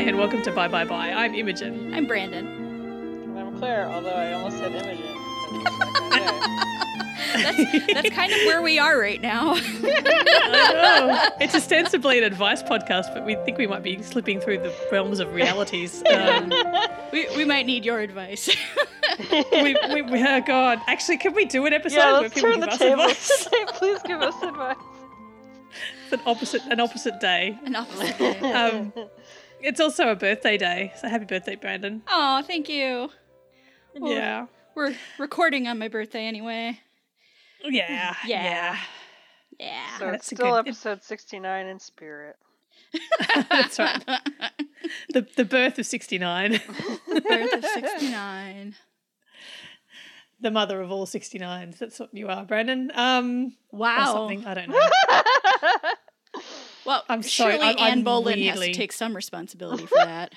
and welcome to Bye Bye Bye. I'm Imogen. I'm Brandon. And I'm Claire, although I almost said Imogen. That's kind of where we are right now. I know. It's ostensibly an advice podcast, but we think we might be slipping through the realms of realities. We might need your advice. Oh God. Actually, can we do an episode Yeah, where let's people turn give the us tables advice? today. Please give us advice. It's an opposite day. An opposite day. It's also a birthday day, so happy birthday, Brandon. Oh, thank you. Well, Yeah. We're recording on my birthday anyway. Yeah. Yeah. So That's it's a still good- episode 69 in spirit. That's right. The birth of 69. The birth of 69. The mother of all 69s. That's what you are, Brandon. Wow. Or something. I don't know. Well, I'm sorry, surely I'm Anne Boleyn has weirdly- to take some responsibility for that.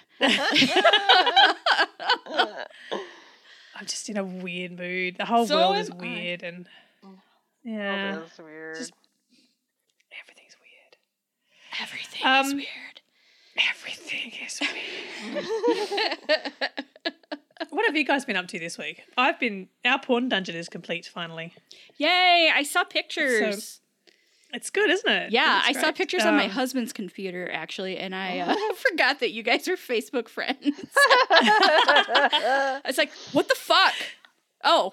I'm just in a weird mood. The whole So world is am I. weird, and Oh, yeah, that's weird. Just- everything's weird. Everything is weird. Everything is weird. What have you guys been up to this week? Our porn dungeon is complete finally. Yay, I saw pictures. It's good, isn't it? Yeah, It's I saw great. pictures on my husband's computer, actually, and I forgot that you guys are Facebook friends. I was like, what the fuck? Oh.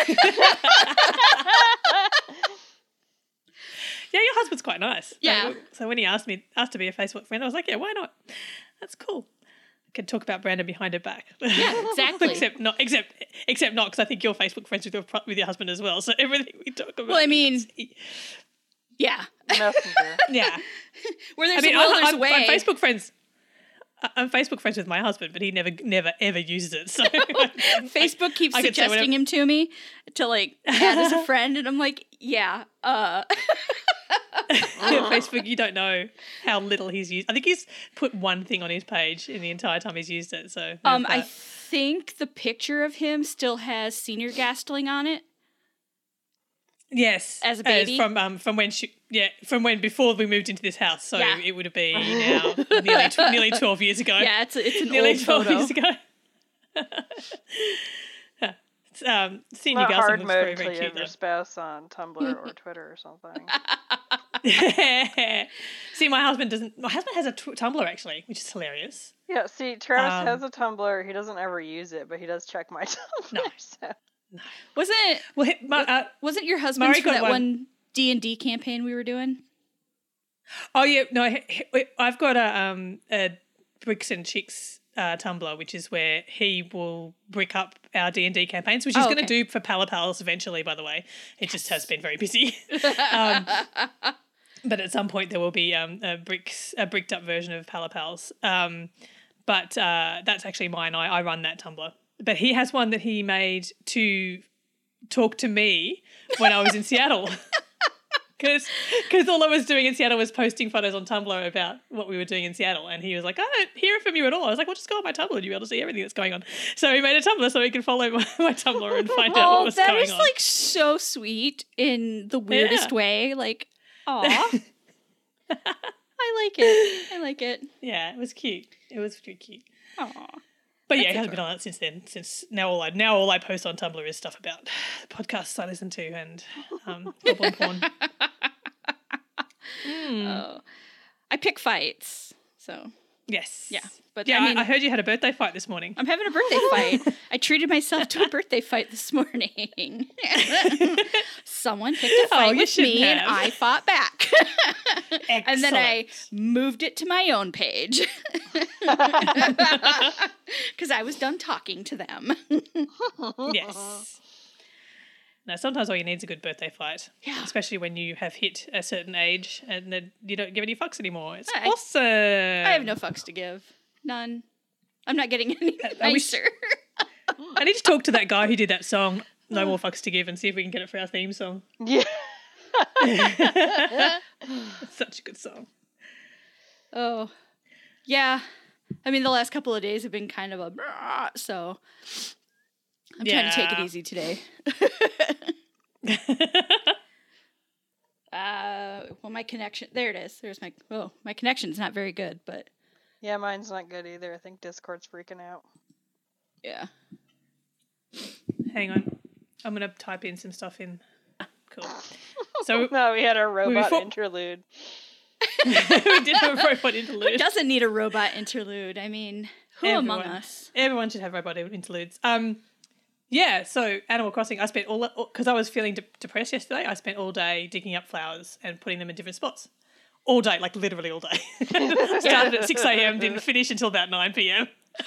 Yeah, your husband's quite nice. Yeah. So when he asked to be a Facebook friend, I was like, yeah, why not? That's cool. I could talk about Brandon behind her back. Yeah, exactly. except not because I think you're Facebook friends with your husband as well. So everything we talk about. Well, I mean, yeah. Messenger. yeah. Where there's I mean, a will, there's a I'm way. Facebook friends. I'm Facebook friends with my husband, but he never ever uses it. So Facebook keeps I could say suggesting him to me to like add as a friend, and I'm like, yeah. Facebook, you don't know how little he's used. I think he's put one thing on his page in the entire time he's used it. So I think the picture of him still has Senior Gastling on it. yes, As a baby? from when before we moved into this house. So Yeah. it would have been now nearly 12 years ago. Yeah, it's an nearly old 12 photo. years ago. Senior Not Gastling hard looks very, mode very till you cute have your though. spouse on Tumblr or Twitter or something. See, my husband has a Tumblr actually, which is hilarious. Yeah, see, Travis has a Tumblr. He doesn't ever use it, but he does check my Tumblr. No. So. Wasn't your husband's Murray for got that one- one D&D campaign we were doing? Oh yeah, no, I've got a Bricks and Chicks Tumblr, which is where he will brick up our D&D campaigns, which he's going to do for Palapals eventually, by the way. It just has been very busy. But at some point there will be a bricked up version of Palapals. But that's actually mine. I run that Tumblr. But he has one that he made to talk to me when I was in Seattle. Because all I was doing in Seattle was posting photos on Tumblr about what we were doing in Seattle. And he was like, I don't hear from you at all. I was like, well, just go on my Tumblr and you'll be able to see everything that's going on. So he made a Tumblr so he could follow my Tumblr and find out what was going on. That is like so sweet in the weirdest way. Like, aw. I like it. Yeah, it was cute. It was pretty cute. Aw. But yeah, he hasn't been on it since then. Since now all I post on Tumblr is stuff about the podcasts I listen to and goblin porn. Oh. I pick fights, so Yes. yeah. But Yeah, I mean, I heard you had a birthday fight this morning. I'm having a birthday fight. I treated myself to a birthday fight this morning. Someone picked a fight you with shouldn't me, and have. I fought back. And then I Excellent. moved it to my own page because I was done talking to them. Yes. No, sometimes all you need is a good birthday fight. Yeah. Especially when you have hit a certain age and then you don't give any fucks anymore. It's I- awesome. I have no fucks to give. None. I'm not getting any I wish- nicer. I need to talk to that guy who did that song, No More Fucks to Give, and see if we can get it for our theme song. Yeah. It's such a good song. Oh, yeah. I mean, the last couple of days have been kind of a brah, so I'm trying to take it Yeah. easy today. Well, my connection, there it is. My connection's not very good, but Yeah, mine's not good either. I think Discord's freaking out. Yeah. Hang on. I'm going to type in some stuff in. Cool. So no, we had a robot interlude. We did have a robot interlude. Who doesn't need a robot interlude? I mean, who among us? Everyone should have robot interludes. Yeah, so Animal Crossing, I spent because I was feeling depressed yesterday, I spent all day digging up flowers and putting them in different spots. All day, like literally all day. Started at 6 a.m, didn't finish until about 9 p.m.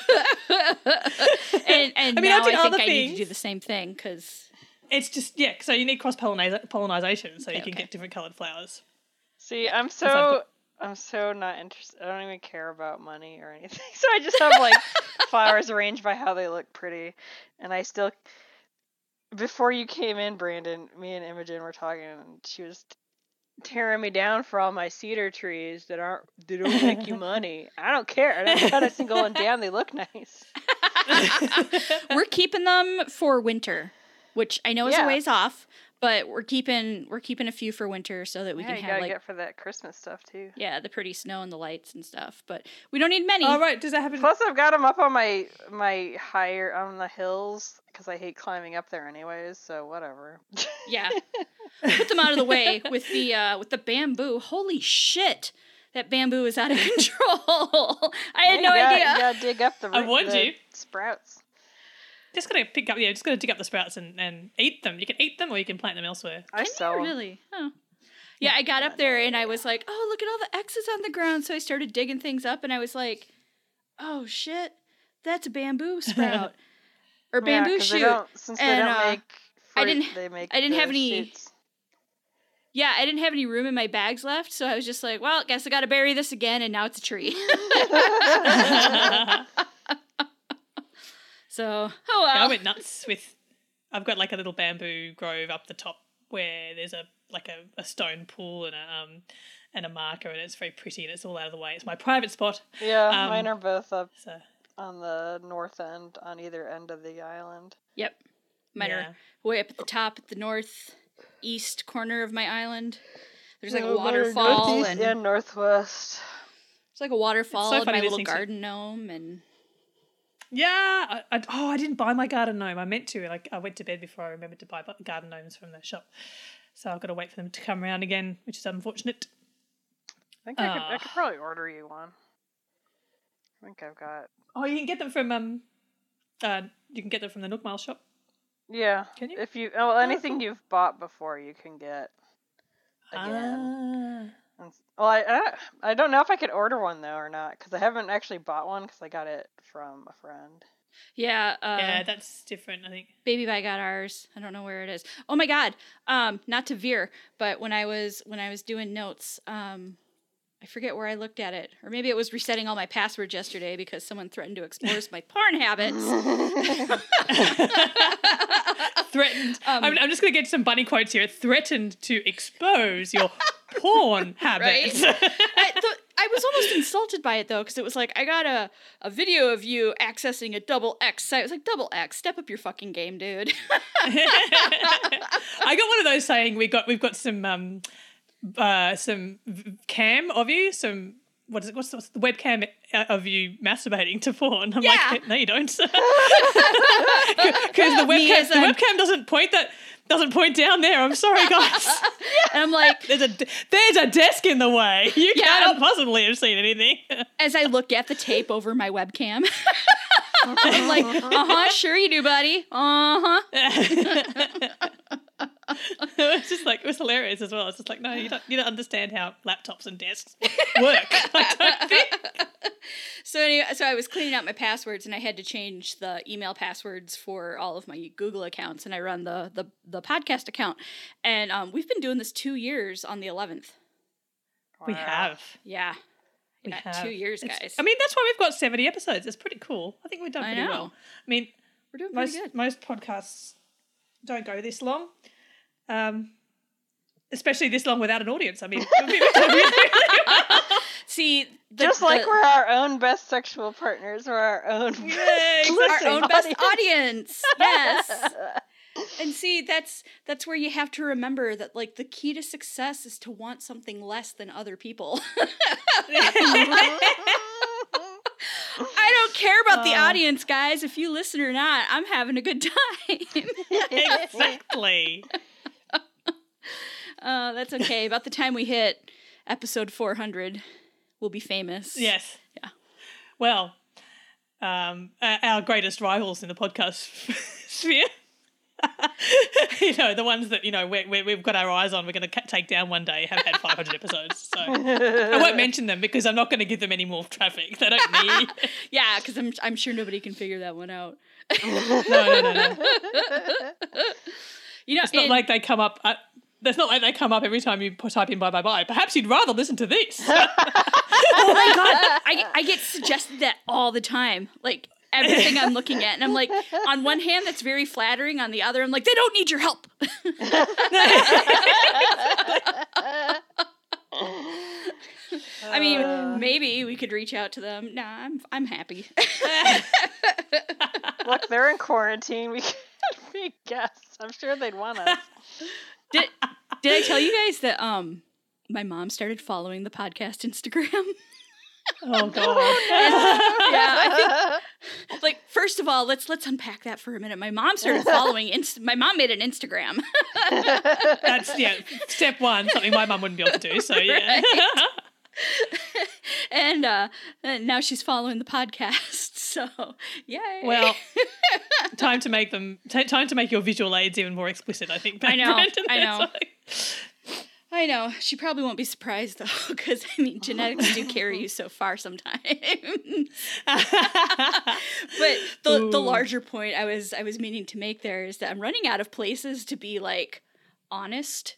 and I mean, now I think I need to do the same thing because... It's just, yeah, so you need cross-pollination so you can get different coloured flowers. See, I'm so not interested. I don't even care about money or anything. So I just have like flowers arranged by how they look pretty. And I still, before you came in, Brandon, me and Imogen were talking, and she was tearing me down for all my cedar trees they don't make you money. I don't care. I don't cut a single one down. They look nice. We're keeping them for winter, which I know is a ways off. But we're keeping a few for winter so that we can have get for that Christmas stuff too. Yeah, the pretty snow and the lights and stuff. But we don't need many. Oh right, does that happen? Plus, I've got them up on my higher on the hills because I hate climbing up there anyways. So whatever. Yeah, put them out of the way with the bamboo. Holy shit, that bamboo is out of control. I had no idea. You gotta dig up the sprouts. Just gotta dig up the sprouts and eat them. You can eat them or you can plant them elsewhere. I sell them. Really? Oh. Yeah, I got up there and I was like, oh, look at all the X's on the ground. So I started digging things up and I was like, oh shit, that's a bamboo sprout. Or bamboo shoot. Since they don't make fruit, I didn't have any shoots. Yeah, I didn't have any room in my bags left, so I was just like, well, guess I gotta bury this again, and now it's a tree. So, oh well. Yeah, I went nuts with. I've got like a little bamboo grove up the top where there's a stone pool and a marker, and it's very pretty and it's all out of the way. It's my private spot. Yeah, mine are both up on the north end, on either end of the island. Yep, mine are way up at the top, at the northeast corner of my island. There's like a waterfall and northwest. It's like a waterfall and my little garden gnome and. Yeah, I didn't buy my garden gnome. I meant to. I went to bed before I remembered to buy garden gnomes from the shop. So I've got to wait for them to come around again, which is unfortunate. I think I could probably order you one. I think I've got. Oh, you can get them from you can get them from the Nook Mile shop. Yeah. Can you? If you anything you've bought before, you can get again. Well, I don't know if I could order one though or not because I haven't actually bought one because I got it from a friend. Yeah. Yeah, that's different. I think Baby Bye got ours. I don't know where it is. Oh my god. Not to veer, but when I was doing notes, I forget where I looked at it, or maybe it was resetting all my passwords yesterday because someone threatened to expose my porn habits. Threatened. I'm just going to get some bunny quotes here. Threatened to expose your porn habits. Right? I was almost insulted by it though, because it was like, I got a video of you accessing a XX site. I was like, XX, step up your fucking game, dude. I got one of those saying we've got some cam of you, what's the webcam of you masturbating to porn. I'm like, no, you don't. Because the webcam doesn't point down there. I'm sorry, guys. And I'm like, there's a desk in the way. You can't possibly have seen anything. As I look at the tape over my webcam, I'm like, sure you do, buddy. It was hilarious as well. It's just like, no, you don't understand how laptops and desks work. I don't think. So anyway, I was cleaning out my passwords and I had to change the email passwords for all of my Google accounts, and I run the podcast account. And we've been doing this 2 years on the 11th. Wow. We have. Yeah. We have 2 years, guys. I mean, that's why we've got 70 episodes. It's pretty cool. I think we've done pretty well. I mean, we're doing pretty good. Most podcasts don't go this long. Especially this long without an audience. I mean, see, we're our own best sexual partners, we're our own our own best audience. Yes. And see, that's where you have to remember that, like, the key to success is to want something less than other people. I don't care about the audience, guys. If you listen or not, I'm having a good time. Exactly. That's okay. About the time we hit episode 400, we'll be famous. Yes. Yeah. Well, our greatest rivals in the podcast sphere. The ones that, we've got our eyes on, we're going to take down one day, have had 500 episodes. So I won't mention them because I'm not going to give them any more traffic. They don't need. Yeah, because I'm sure nobody can figure that one out. No. It's not like they come up. It's not like they come up every time you type in bye. Perhaps you'd rather listen to this. Oh my God. I get suggested that all the time. Like, everything I'm looking at. And I'm like, on one hand, that's very flattering. On the other, I'm like, they don't need your help. I mean, maybe we could reach out to them. Nah, I'm happy. Look, they're in quarantine. We could be guests. I'm sure they'd want us. Did I tell you guys that my mom started following the podcast Instagram? Oh God! Yeah, I think. Like, first of all, let's unpack that for a minute. My mom started following. My mom made an Instagram. That's step one. Something my mum wouldn't be able to do. So yeah. Right. And now she's following the podcast. So yay! Well, time to make your visual aids even more explicit. I think. I know. Brandon, I know. I know. She probably won't be surprised, though, because, I mean, genetics do carry you so far sometimes. But the larger point I was meaning to make there is that I'm running out of places to be, like, honest.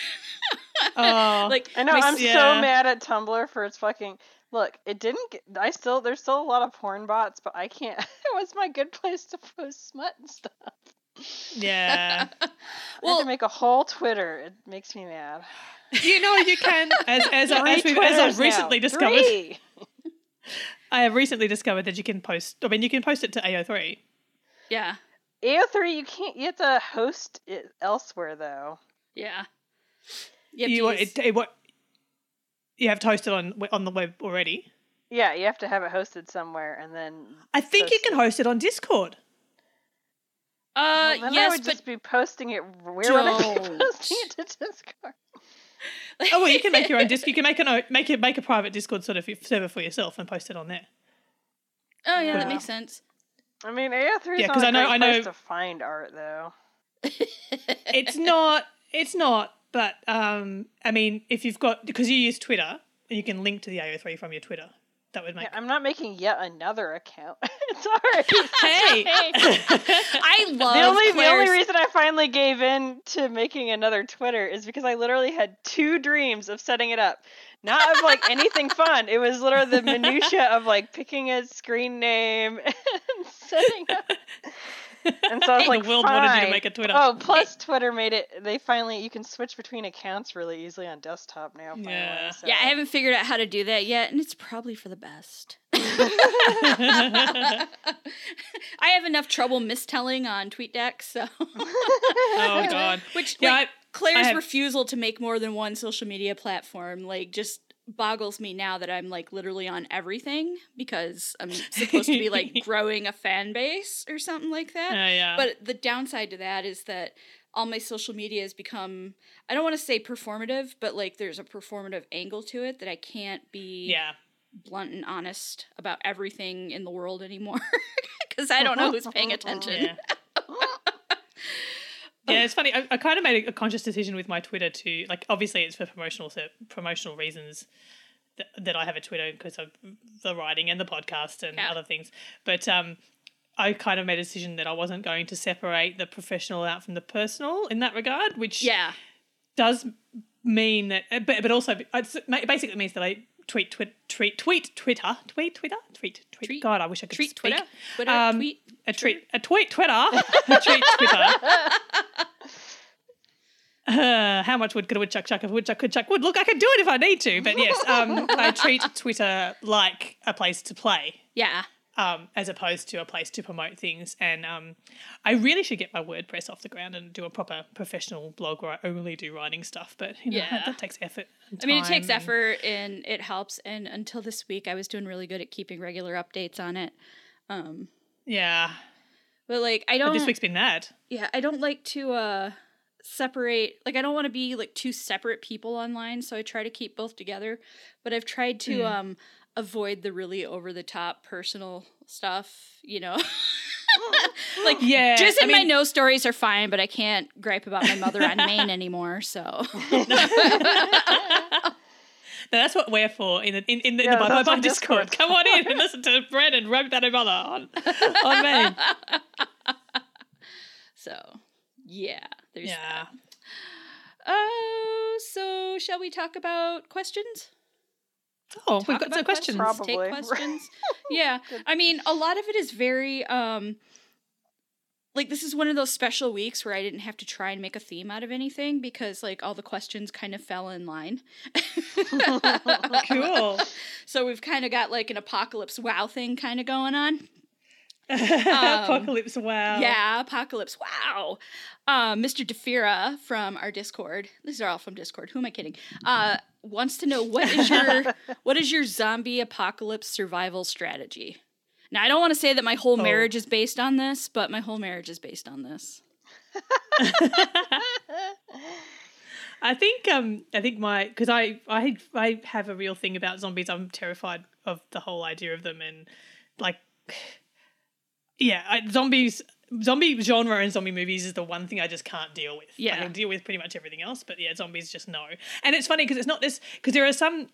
Like, I know, I'm so mad at Tumblr for its fucking... Look, it didn't get... there's still a lot of porn bots, but I can't... It was my good place to post smut and stuff. Yeah. I had to make a whole Twitter. It makes me mad. You can, as I've recently discovered. 3. I have recently discovered that you can post. I mean, you can post it to AO3. Yeah. AO3, you can't. You have to host it elsewhere, though. Yeah. You have to host it on the web already. Yeah, you have to have it hosted somewhere, and then. I think you can host it on Discord. Then yes, I would just be posting it. Where would I be posting it to Discord? Oh well, you can make your own Discord. You can make a private Discord sort of server for yourself and post it on there. Oh yeah, that makes sense. I mean, AO3 is not a great place to find art, though. It's not. But I mean, if you've got, because you use Twitter, you can link to the AO3 from your Twitter. That would make. Yeah, I'm not making yet another account. It's already. Hey, I love the only reason I finally gave in to making another Twitter is because I literally had 2 dreams of setting it up. Not of like anything fun. It was literally the minutia of like picking a screen name and setting up. And so I was like, the world fine. wanted you to make a Twitter. Oh, plus Twitter made it. You can switch between accounts really easily on desktop now. Finally, Yeah. so. Yeah, I haven't figured out how to do that yet, and it's probably for the best. I have enough trouble mistelling on TweetDeck, so. Oh God. Which, Yeah, like, Claire's refusal to make more than one social media platform, like, just boggles me now that I'm, like, literally on everything because I'm supposed to be, like, growing a fan base or something like that. Yeah. But the downside to that is that all my social media has become, I don't want to say performative, but, like, there's a performative angle to it that I can't be blunt and honest about everything in the world anymore because I don't know who's paying attention. Yeah. Yeah, it's funny. I kind of made a conscious decision with my Twitter to, like, obviously it's for promotional reasons that I have a Twitter because of the writing and the podcast and other things. But I kind of made a decision that I wasn't going to separate the professional out from the personal in that regard, which does mean that, but also it basically means that I tweet Twitter. God, I wish I could tweet speak. Twitter, tweet Twitter. How much wood could a woodchuck chuck if a woodchuck could chuck wood? Look, I could do it if I need to, but yes, I treat Twitter like a place to play. Yeah. as opposed to a place to promote things. And I really should get my WordPress off the ground and do a proper professional blog where I only do writing stuff. But that takes effort. I mean, it takes effort and it helps. And until this week, I was doing really good at keeping regular updates on it. Yeah. But like, I don't. But this week's been that. Yeah, I don't like to separate. Like, I don't want to be like two separate people online, so I try to keep both together. But I've tried to avoid the really over the top personal stuff. Like, just my no stories are fine, but I can't gripe about my mother on Maine anymore. So. No, that's what we're for in the Bye Discord. Come on in and listen to Brandon rap about her mother on Maine. So, yeah, there's that. Oh, so shall we talk about questions? Oh, we've got some questions. Probably. Take questions. Yeah, I mean, a lot of it is very like, this is one of those special weeks where I didn't have to try and make a theme out of anything because, like, all the questions kind of fell in line. Cool. So we've kind of got, like, an Apocalypse Wow thing kind of going on. Apocalypse Wow. Yeah, Apocalypse Wow. Mr. Defira from our Discord, these are all from Discord, who am I kidding? Wants to know, what is your zombie apocalypse survival strategy? Now, I don't want to say that my whole marriage is based on this, but my whole marriage is based on this. I think because I have a real thing about zombies. I'm terrified of the whole idea of them, and like, zombie genre and zombie movies is the one thing I just can't deal with. Yeah, I can deal with pretty much everything else, but zombies just no. And it's funny because it's not this, because there are some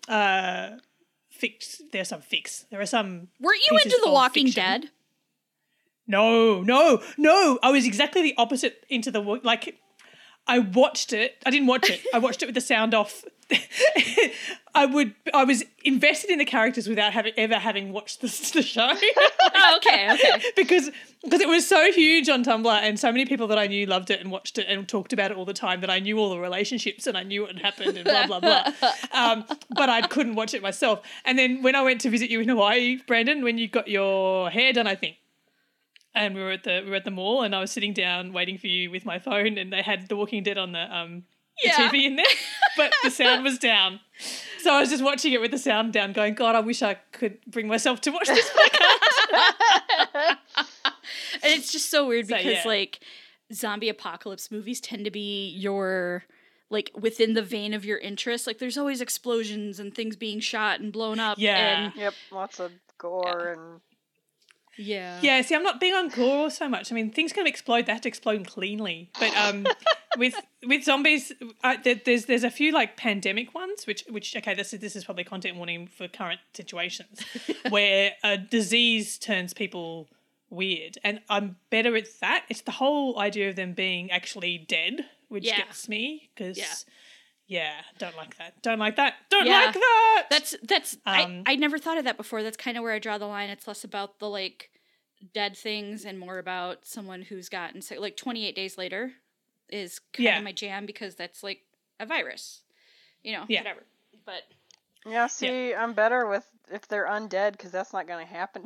There are some. Weren't you into The Walking Dead? No. I was exactly the opposite into the like. I watched it. I didn't watch it. I watched it with the sound off. I was invested in the characters without ever having watched the show. Oh, okay. because it was so huge on Tumblr and so many people that I knew loved it and watched it and talked about it all the time that I knew all the relationships and I knew what had happened and blah, blah, blah. But I couldn't watch it myself. And then when I went to visit you in Hawaii, Brandon, when you got your hair done, I think, and we were at the mall and I was sitting down waiting for you with my phone and they had The Walking Dead on the TV in there, but the sound was down. So I was just watching it with the sound down going, God, I wish I could bring myself to watch this podcast. And it's just so weird because like zombie apocalypse movies tend to be your, like, within the vein of your interest. Like, there's always explosions and things being shot and blown up. Yeah. And, yep, lots of gore and... Yeah. Yeah, see, I'm not big on gore so much. I mean, things can explode, they have to explode cleanly. But with zombies, there's a few, like, pandemic ones, which okay, this is probably content warning for current situations, where a disease turns people weird. And I'm better at that. It's the whole idea of them being actually dead, which gets me, because... Yeah, don't like that. Don't like that. Don't like that. That's I never thought of that before. That's kind of where I draw the line. It's less about the, like, dead things and more about someone who's gotten sick. Like 28 Days Later is kind of my jam because that's like a virus. Whatever. But yeah, see, I'm better with if they're undead because that's not going to happen.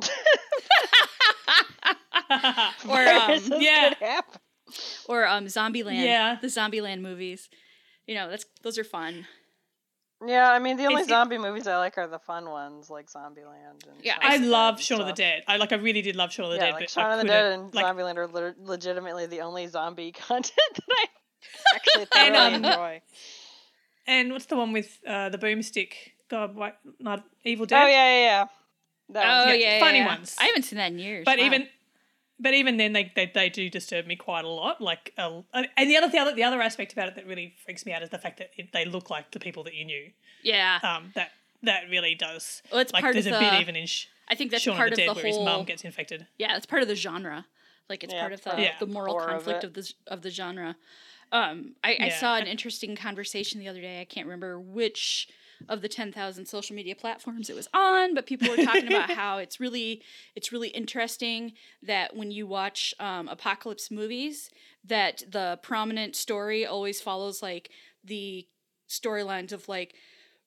Or could happen. Or Zombieland. Yeah. The Zombieland movies. Those are fun. Yeah, I mean, the only zombie movies I like are the fun ones, like Zombieland. And I love Shaun of the Dead. I really did love Shaun of the Dead. Like but Shaun of the Dead and Zombieland are legitimately the only zombie content that I actually thoroughly enjoy. And what's the one with the boomstick? God, what? Not Evil Dead? Oh, yeah. Funny ones. I haven't seen that in years. But even then, they do disturb me quite a lot. Like, and the other aspect about it that really freaks me out is the fact that they look like the people that you knew. Yeah. That really does. Well, it's like, part there's of a bit even in I think that's Shaun part of the Dead whole, where his mum gets infected. Yeah, it's part of the genre. Like, it's part of the moral conflict of the genre. I saw an interesting conversation the other day. I can't remember which of the 10,000 social media platforms it was on, but people were talking about how it's really interesting that when you watch apocalypse movies, that the prominent story always follows, like, the storylines of, like,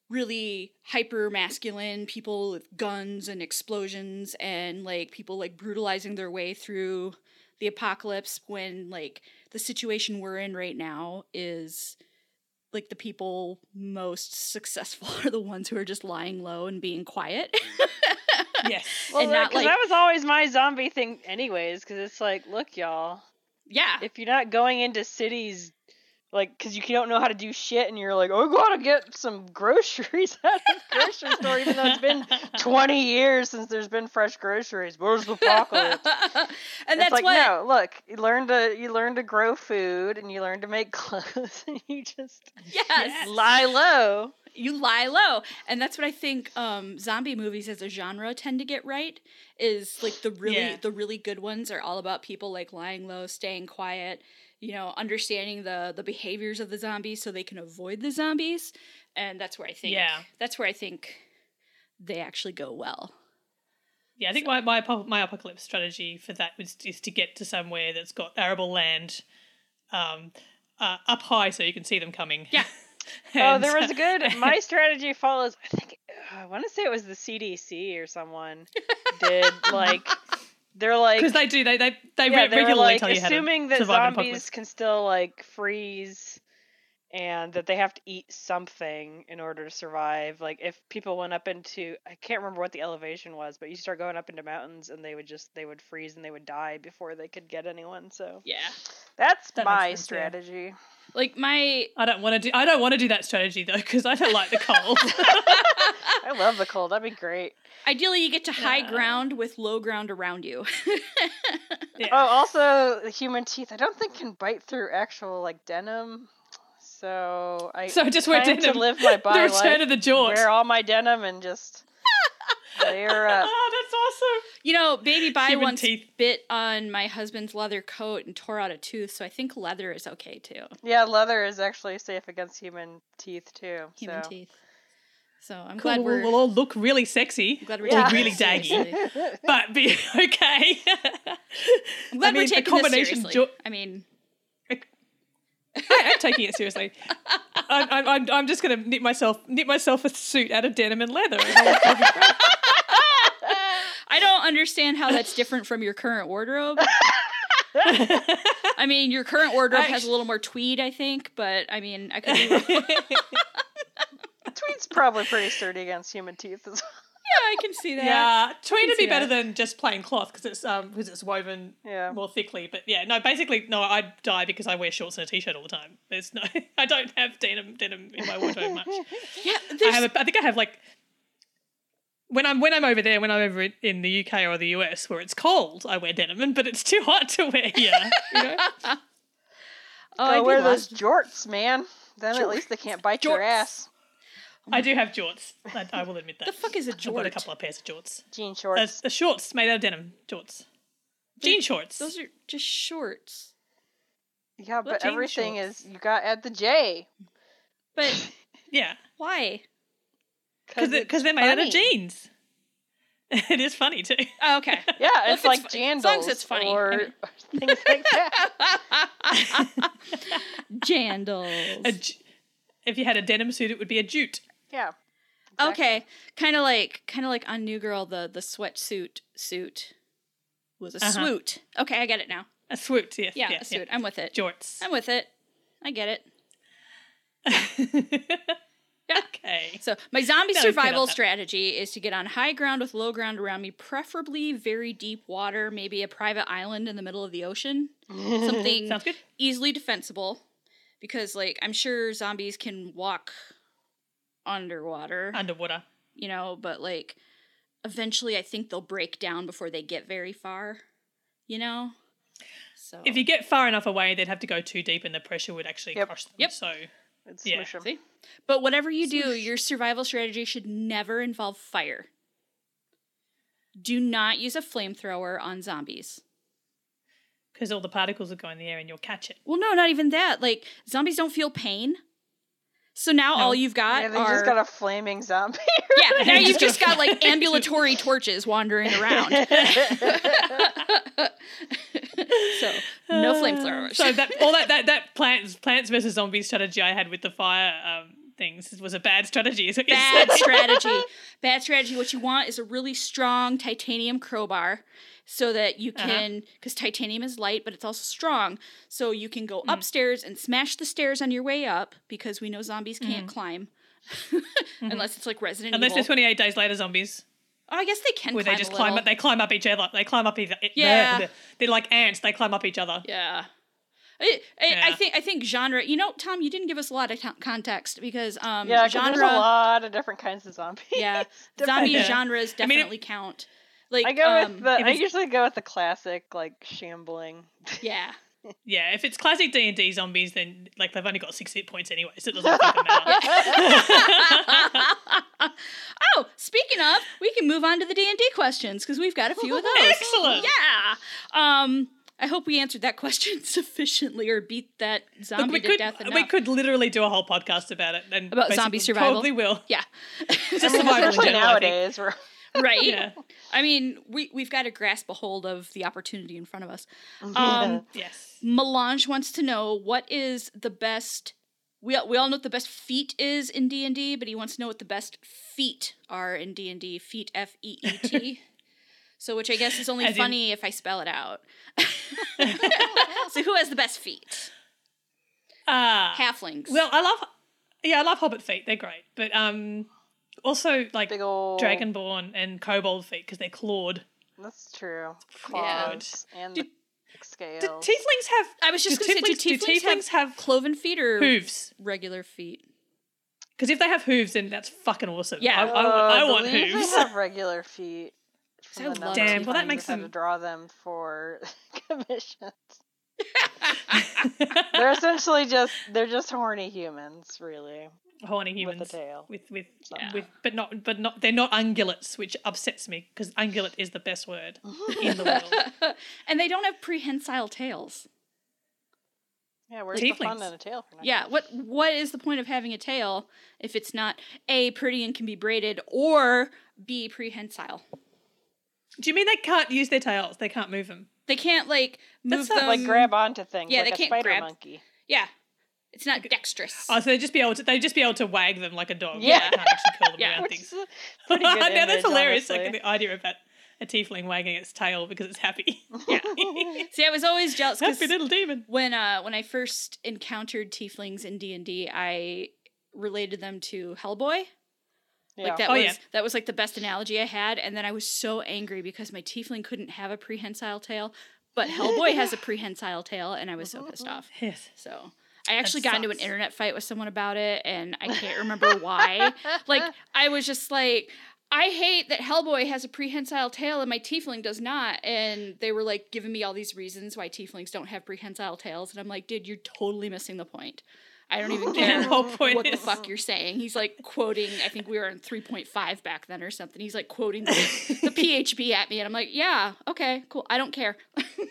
really hyper masculine people with guns and explosions and like people like brutalizing their way through the apocalypse, when like the situation we're in right now is like the people most successful are the ones who are just lying low and being quiet. Yes. Well, and not because like, that was always my zombie thing anyways, because it's like, look, y'all, yeah. if you're not going into cities, like, because you don't know how to do shit, and you're like, oh, I gotta get some groceries out of the grocery store, even though it's been 20 years since there's been fresh groceries. Where's the apocalypse? And It's that's like, what no, look, you learn to grow food, and you learn to make clothes, and you just yes. lie low. You lie low. And that's what I think zombie movies as a genre tend to get right, is like the really good ones are all about people like lying low, staying quiet, you know, understanding the behaviors of the zombies so they can avoid the zombies. And that's where I think they actually go well. Yeah, I think my apocalypse strategy for that is to get to somewhere that's got arable land up high so you can see them coming. Yeah. And, there was a good. My strategy follows. I want to say it was the CDC or someone did like. They're like, because they do they yeah, regularly like, tell you how to assuming that survive an zombies apocalypse. can still like freeze, and that they have to eat something in order to survive. Like if people went up into, I can't remember what the elevation was, but you start going up into mountains and they would freeze and they would die before they could get anyone. So Yeah. that's That my makes sense, yeah. strategy. Like I don't want to do that strategy though, because I don't like the cold. I love the cold. That'd be great. ideally you get to high ground with low ground around you. Yeah. Oh, also the human teeth. I don't think can bite through actual like denim. So just wear plan denim. to live my The body return life. of the Jort. Wear all my denim and just layer up. Oh, that's awesome. You know, Baby Bye Human once teeth. bit on my husband's leather coat and tore out a tooth, so I think leather is okay too. Yeah, leather is actually safe against human teeth too. Human so. teeth. So I'm Cool. glad we're We'll all look really sexy. glad we're Yeah. taking really this daggy. seriously. But be okay. I'm glad I mean, we're the taking this combination seriously. jo- I mean, I am taking it seriously. I'm just going to knit myself a suit out of denim and leather. I don't understand how that's different from your current wardrobe. I mean, your current wardrobe has a little more tweed, I think, but I mean, I could be wrong. Tweed's probably pretty sturdy against human teeth as well. Yeah, I can see that. Yeah, tweed would be see better that. than just plain cloth because it's woven Yeah. more thickly. But yeah, no, basically no, I'd die because I wear shorts and a t-shirt all the time. There's no, I don't have denim in my wardrobe much. Yeah, I think I have like when I'm over there, when I'm over in the UK or the US where it's cold, I wear denim, but it's too hot to wear here. You know? Go wear those jorts, man. Then at least they can't bite your Jorts. ass. I do have jorts. I will admit that. The fuck is a I've got a jort? couple of pairs of jorts. Jean shorts. The shorts made out of denim. Jorts. Jean shorts. Those are just shorts. Yeah, but jean everything shorts. is, you got at the J. But Yeah. why? Because they're made out of funny. jeans. It is funny too. Oh, okay. Yeah, Well, it's if like it's jandals. as long as it's funny. Or I mean- things like that. Jandals. If you had a denim suit, it would be a jute. Yeah. Okay, kind of like on New Girl, the sweatsuit suit was a swoot. Okay, I get it now. A swoot, yes. Yeah, a suit. I'm with it. Jorts. I'm with it. I get it. Okay. So my zombie No, we survival cannot. strategy is to get on high ground with low ground around me, preferably very deep water, maybe a private island in the middle of the ocean. Something Sounds good. easily defensible, because like I'm sure zombies can walk underwater, Underwater. you know, but like eventually I think they'll break down before they get very far, you know? So If you get far enough away, they'd have to go too deep and the pressure would actually Yep. crush them. Yep. So, It's Yeah. smush 'em. see? But whatever you do, your survival strategy should never involve fire. Do not use a flamethrower on zombies. because all the particles will go in the air and you'll catch it. Well, no, not even that. Like, zombies don't feel pain. So now all you've got Yeah, they are... just got a flaming zombie. Yeah, now you've Just just got like ambulatory torches wandering around. So, no flamethrowers. So that Plants vs Zombies strategy I had with the fire things was a bad strategy. Is what you're Bad saying. strategy. Bad strategy. What you want is a really strong titanium crowbar so that you can, because titanium is light, but it's also strong. So you can go upstairs and smash the stairs on your way up, because we know zombies can't climb. Unless it's like Resident Unless Evil. they're 28 days later zombies. Oh, I guess they can Where climb they just a climb little. up, they climb up each other. They climb up either. Yeah. They're like ants. They climb up each other. Yeah. Yeah. I think genre. You know, Tom, you didn't give us a lot of context because Yeah, 'cause genre. there's a lot of different kinds of zombies. Yeah, zombie Yeah. genres definitely count. Like I go with the. if I it's- usually go with the classic, like shambling. yeah. Yeah, if it's classic D&D zombies, then like they've only got 6 hit points anyway, so it doesn't fucking matter. Oh, speaking of, we can move on to the D&D questions because we've got a few of those. Excellent. Yeah. I hope we answered that question sufficiently or beat that zombie we to could death enough. we could literally do a whole podcast about it. And About basically zombie survival? Probably will. Yeah. Just survival in Especially general, I think. nowadays, we're Right? Yeah. I mean, we've got to grasp a hold of the opportunity in front of us. Yes. Melange wants to know what is the best. We all know what the best feat is in D&D, but he wants to know what the best feet are in D&D. Feet, F-E-E-T. So, which I guess is only As in- funny if I spell it out. So, who has the best feet? Halflings. Well, I love Hobbit feet. They're great, but also like big old. Dragonborn and Kobold feet because they're clawed. That's true. Yeah. Claws and the scales. Do tieflings have? I was just do going to say, do tieflings have cloven feet or hooves? regular feet? Because if they have hooves, then that's fucking awesome. Yeah. I want believe hooves. They have regular feet. I From the love number Damn, of well, that times makes I've had them- to draw them for commissions. They're essentially just horny humans, really, Horny humans with a tail. but not they're not ungulates, which upsets me because ungulate is the best word in the world. And they don't have prehensile tails. Yeah, where's the fun Tieflings. in a tail? For Yeah, what is the point of having a tail if it's not A, pretty and can be braided, or B, prehensile? Do you mean they can't use their tails? They can't move them. They can't like move That's not, them. like grab onto things. Yeah, like they a can't spider grab. monkey. Yeah, it's not dexterous. Oh, so they'd just be able to wag them like a dog. Yeah. They can't actually curl them Yeah. around Which things. is a pretty good Now image, that's hilarious. honestly. Like the idea of a tiefling wagging its tail because it's happy. Yeah. See, I was always jealous because Happy little demon. when I first encountered tieflings in D&D, I related them to Hellboy. Yeah. Like that Oh, was yeah. that was like the best analogy I had, and then I was so angry because my tiefling couldn't have a prehensile tail, but Hellboy has a prehensile tail, and I was so pissed off. Yes. So I actually got into an sucks. internet fight with someone about it, and I can't remember why. Like I was just like, I hate that Hellboy has a prehensile tail and my tiefling does not, and they were like giving me all these reasons why tieflings don't have prehensile tails, and I'm like, dude, you're totally missing the point. I don't even care The whole point what the is- fuck you're saying. He's like quoting, I think we were in 3.5 back then or something. He's like quoting the PHB at me, and I'm like, yeah, okay, cool. I don't care.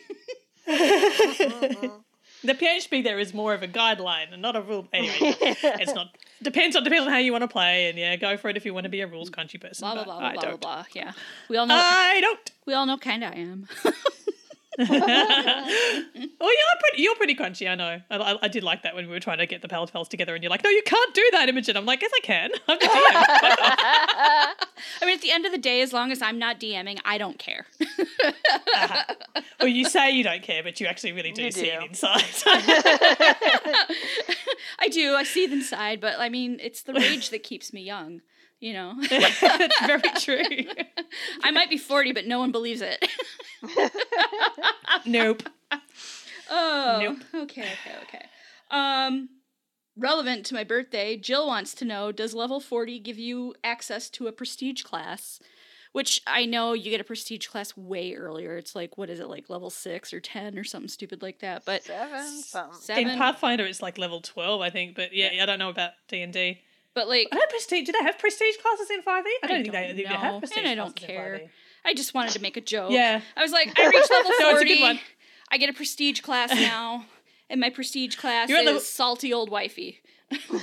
The PHP there is more of a guideline and not a rule. Anyway, it's not. Depends on how you want to play, and yeah, go for it if you want to be a rules crunchy person. Blah blah but blah I blah blah don't. blah. Yeah, we all know. I don't. We all know, kind of I am. Oh, you're pretty crunchy. I know. I did like that when we were trying to get the Palatels together, and you're like, "No, you can't do that, Imogen." I'm like, "Yes, I can. I'm the DM." I mean, at the end of the day, as long as I'm not DMing, I don't care. Well, you say you don't care, but you actually really do You see it do. inside. I do. I see it inside, but I mean, it's the rage that keeps me young. You know, That's very true. I might be 40, but no one believes it. Nope. Oh, Nope. okay. Relevant to my birthday, Jill wants to know, does level 40 give you access to a prestige class? Which I know you get a prestige class way earlier. It's like, what is it, like level 6 or 10 or something stupid like that. But 7 something. 7. In Pathfinder, it's like level 12, I think. But yeah, I don't know about D&D. But like, I don't prestige. Do they have prestige classes in 5e? I don't think they know. have prestige And I don't classes in care. 5e. I just wanted to make a joke. Yeah. I was like, I reached level 40. No, it's a good one. I get a prestige class now. And my prestige class You're at is level- salty old wifey. Wait,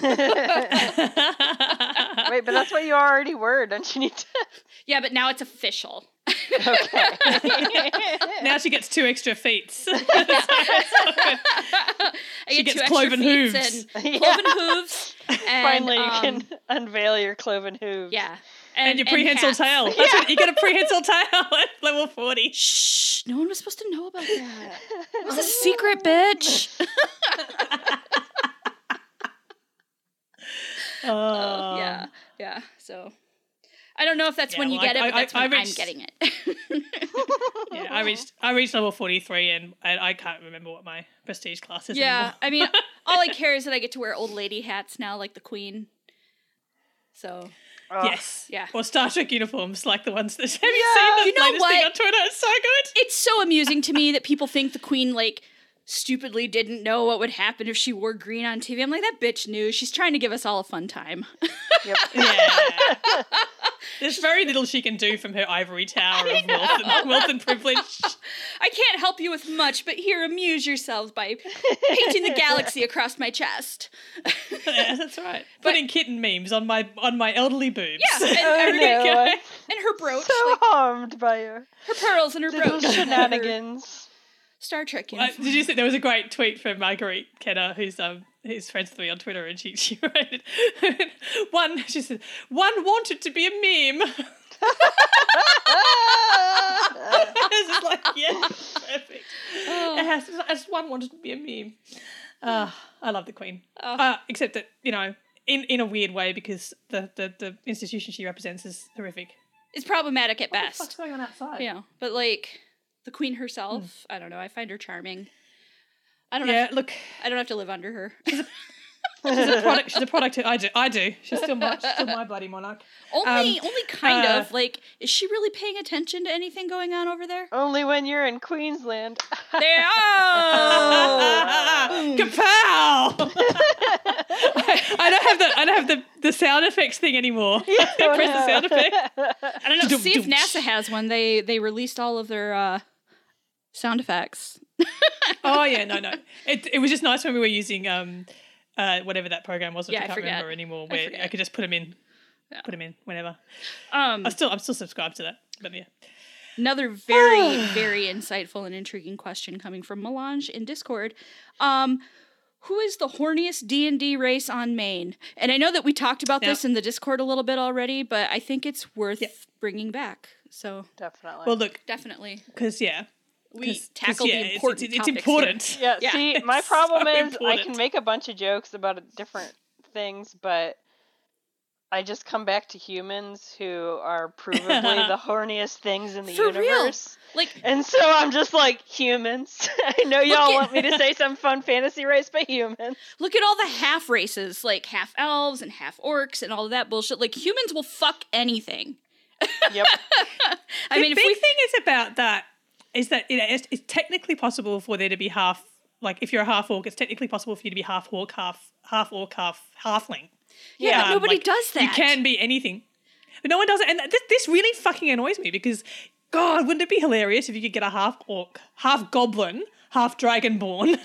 but that's what you already were. Don't you need to? Yeah, but now it's official. Okay. Now she gets 2 extra feats. I She get gets 2 extra cloven feats hooves. and Yeah. cloven hooves And, Finally, you can unveil your cloven hooves. Yeah. And your prehensile hats. tail. That's what, you got a prehensile tail at level 40. Shh! No one was supposed to know about that. It was a secret, bitch. Oh, Yeah. So I don't know if that's when you get it, but that's when I'm getting it. Yeah, I reached level 43 and I can't remember what my prestige class is Yeah, anymore. I mean, all I care is that I get to wear old lady hats now, like the Queen. So Yes. Yeah. Or Star Trek uniforms like the ones that have you seen the You know latest thing what? on Twitter? It's so good. it's so amusing to me that people think the Queen, like, stupidly didn't know what would happen if she wore green on TV. I'm like, that bitch knew. She's trying to give us all a fun time. Yep. Yeah. There's very little she can do from her ivory tower of wealth and privilege. I can't help you with much, but here, amuse yourselves by painting the galaxy across my chest. Yeah, that's right. Putting kitten memes on my elderly boobs. Yeah, and, Oh, everything- no. and her brooch, So like, harmed by your her pearls and her little brooch. shenanigans. Star Trek uniform. Did you see there was a great tweet from Marguerite Kenner, who's friends with me on Twitter, and she wrote it. She said, one wanted to be a meme. It's just like, yeah, perfect. I just one wanted to be a meme. I love the Queen. Except that, in a weird way, because the institution she represents is horrific. It's problematic at What the best. fuck's going on outside? Yeah, but like the Queen herself, I don't know. I find her charming. I don't Yeah, have look, I don't have to live under her. she's a product. She's a product. I do. She's still my bloody monarch. only kind of. Like, is she really paying attention to anything going on over there? Only when you're in Queensland. There. Oh! Kapow! I don't have the sound effects thing anymore. I press the sound effect. I don't know. See if NASA has one. They released all of their sound effects. Oh yeah, no. It was just nice when we were using whatever that program was, which Yeah, I I can't forget. remember anymore. Where I could just put them in, whenever. I'm still subscribed to that, but yeah. Another very, very insightful and intriguing question coming from Melange in Discord. Who is the horniest D&D race on Maine? And I know that we talked about this in the Discord a little bit already, but I think it's worth bringing back. So Definitely. Well, look, definitely, because we tackle the important it's topics important. here. Yeah, see, my It's problem so is I important. can make a bunch of jokes about different things, but I just come back to humans who are provably the horniest things in the For real. universe. Like, And so I'm just like, humans. I know y'all want me to say some fun fantasy race, but humans. look at all the half races, like half elves and half orcs and all of that bullshit. Like, humans will fuck anything. Yep. I mean, the if big thing is about that is that it's technically possible for there to be half, like if you're a half orc, it's technically possible for you to be half orc, half halfling. yeah, but nobody does that. You can be anything, but no one does it. And this really fucking annoys me because, God, wouldn't it be hilarious if you could get a half orc, half goblin, half dragonborn,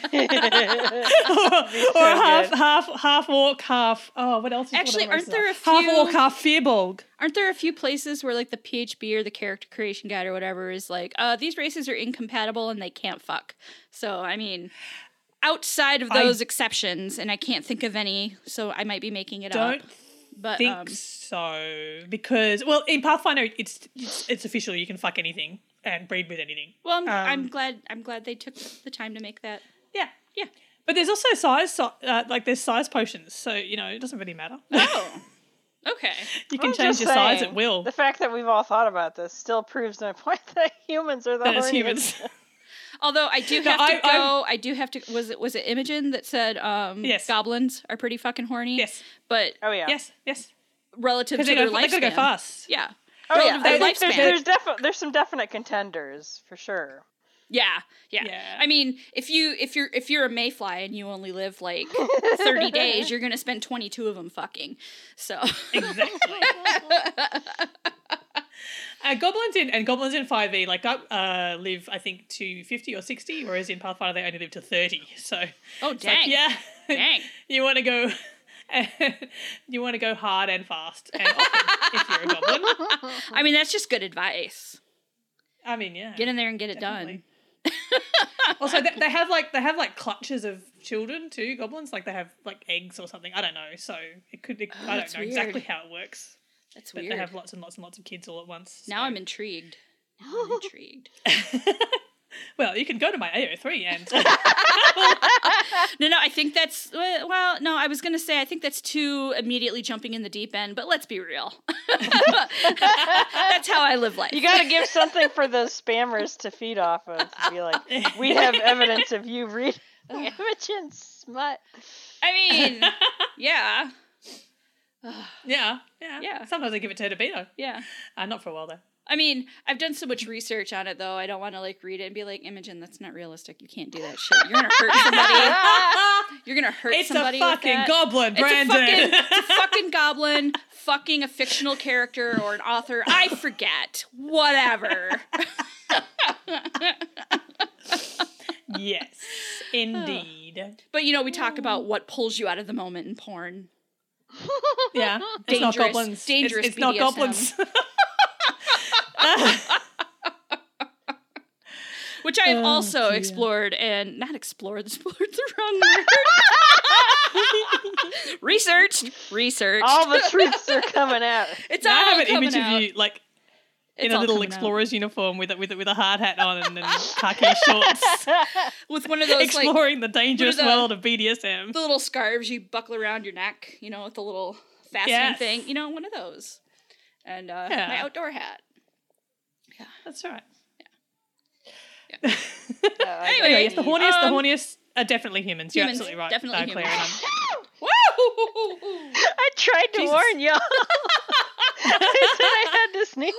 or half orc, half what else? Actually, what other aren't there a races are? half few- orc, half firbolg? Aren't there a few places where, like, the PHB or the character creation guide or whatever is like, these races are incompatible and they can't fuck. So, I mean, outside of those exceptions, and I can't think of any, so I might be making it up. But think so, because in Pathfinder it's official. You can fuck anything and breed with anything. well, I'm glad they took the time to make that. Yeah. Yeah. But there's also there's size potions, so it doesn't really matter. Oh, okay. You can I'm change just your size saying, at will. The fact that we've all thought about this still proves my point that humans are the That is horniest. humans. Although I do have to go. I do have to. Was it Imogen that said Yes. goblins are pretty fucking horny? Yes. But Oh yeah. Yes. relative to Because their they lifespan. gotta go fast. Yeah. Oh yeah. Relative to their I think lifespan. there's some definite contenders for sure. Yeah. Yeah. I mean, if you're a mayfly and you only live like 30 days, you're gonna spend 22 of them fucking. So Exactly. Goblins in 5e live I think to 50 or 60, whereas in Pathfinder they only live to 30. So oh it's like, dang, yeah, dang. you want to go. You want to go hard and fast and often if you're a goblin. I mean, that's just good advice. I mean, yeah. Get in there and get it Definitely. done. Also, they have like clutches of children too. Goblins, like they have like eggs or something. I don't know. So it could. I don't know exactly how it works. That's but weird. They have lots and lots and lots of kids all at once. Now I'm intrigued. Well, you can go to my AO3 and... No, I think that's... Well, no, I was going to say I think that's too immediately jumping in the deep end, but let's be real. That's how I live life. You got to give something for those spammers to feed off of. To be like, we have evidence of you reading Imogen smut. I mean, yeah. Yeah. Sometimes I give it to her to Beto. Yeah. Not for a while, though. I mean, I've done so much research on it, though. I don't want to, like, read it and be like, Imogen, that's not realistic. You can't do that shit. You're going to hurt somebody. You're going to hurt somebody It's a fucking goblin, Brandon. It's a fucking goblin, fucking a fictional character or an author. I forget. Whatever. Yes, indeed. But, you know, we talk about what pulls you out of the moment in porn. Yeah. It's not goblins. Dangerous It's not goblins. Which I have also explored and not explored the wrong word. Researched. All the truths are coming out. It's now all I have an coming image out. of you like in It's a all little coming explorer's uniform with a hard hat on and khaki shorts, with one of those exploring the dangerous world of BDSM. the little scarves you buckle around your neck, you know, with the little fastening thing, you know, one of those, and my outdoor hat. Yeah, that's right. Yeah. Anyway, yes, the horniest are definitely humans. You're absolutely right. Definitely Claire, humans. Woo! I tried to warn y'all. I said I had to sneeze.